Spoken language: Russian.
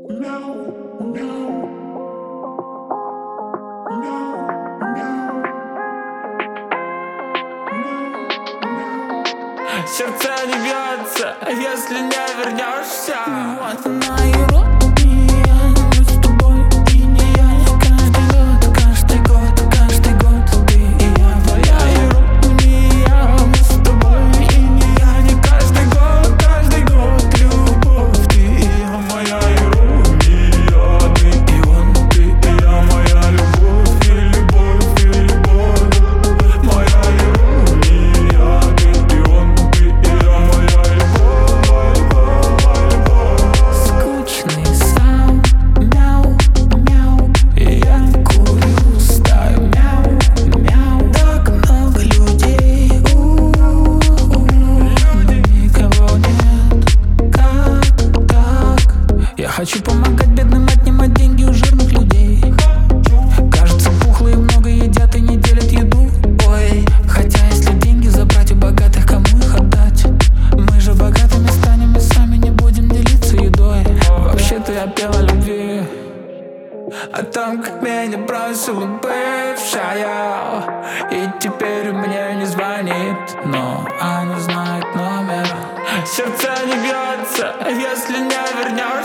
Сердце не бьется, если не вернешься. Вот она ирония, мы с тобой и не я. Каждый год, каждый год, каждый год ты и я. Твоя ирония, мы с тобой и не я. Не каждый год любовь ты и я. Моя ирония, ты и он, ты и я. Моя любовь и любовь и любовь. Моя ирония, ты и он, ты и я. Моя любовь, любовь. Скучный сам, мяу, мяу. И я курю стаю, мяу, мяу. Так много людей, но никого нет. Как так? Я хочу помогать бедным, отнимать деньги у жирных людей. Кажется, пухлые много едят и не делят еду. Ой, хотя если деньги забрать у богатых, кому их отдать? Мы же богатыми станем и сами не будем делиться едой. Вообще-то я пел о любви, о том, как меня бросила бывшая, и теперь мне не звонит, но она знает номер. Сердце не бьется, если не вернешься.